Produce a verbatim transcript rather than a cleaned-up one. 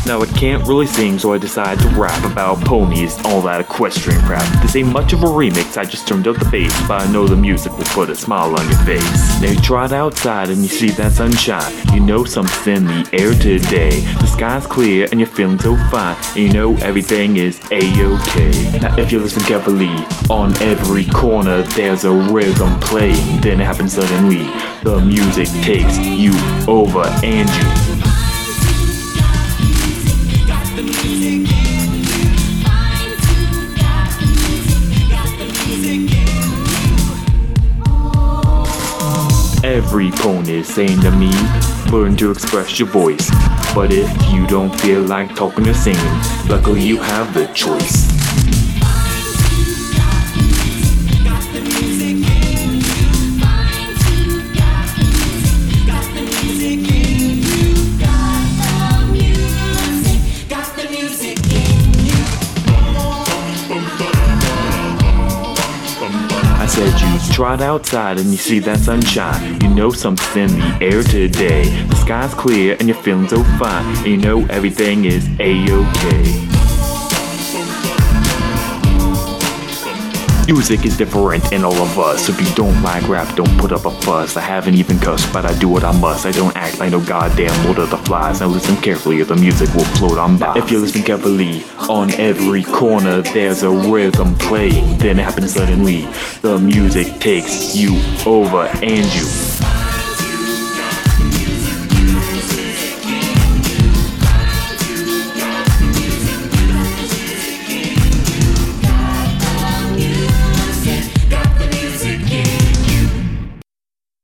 Now I can't really sing, so I decided to rap about ponies, all that equestrian crap. This ain't much of a remix, I just turned up the bass, but I know the music will put a smile on your face. Now you trot outside and you see that sunshine, you know something's in the air today. The sky's clear and you're feeling so fine, and you know everything is A-okay. Now if you listen carefully, on every corner there's a rhythm playing. Then it happens suddenly, the music takes you over and you every pony is saying to me, learn to express your voice. But if you don't feel like talking or singing, luckily you have the choice. I said you trot outside and you see that sunshine, you know something's in the air today. The sky's clear and you're feeling so fine, and you know everything is A-okay. Music is different in all of us. If you don't like rap, don't put up a fuss. I haven't even cussed, but I do what I must. I don't act like no goddamn Lord of the Flies. Now listen carefully or the music will float on by. If you listen carefully, on every corner there's a rhythm playing. Then it happens suddenly, the music takes you over and you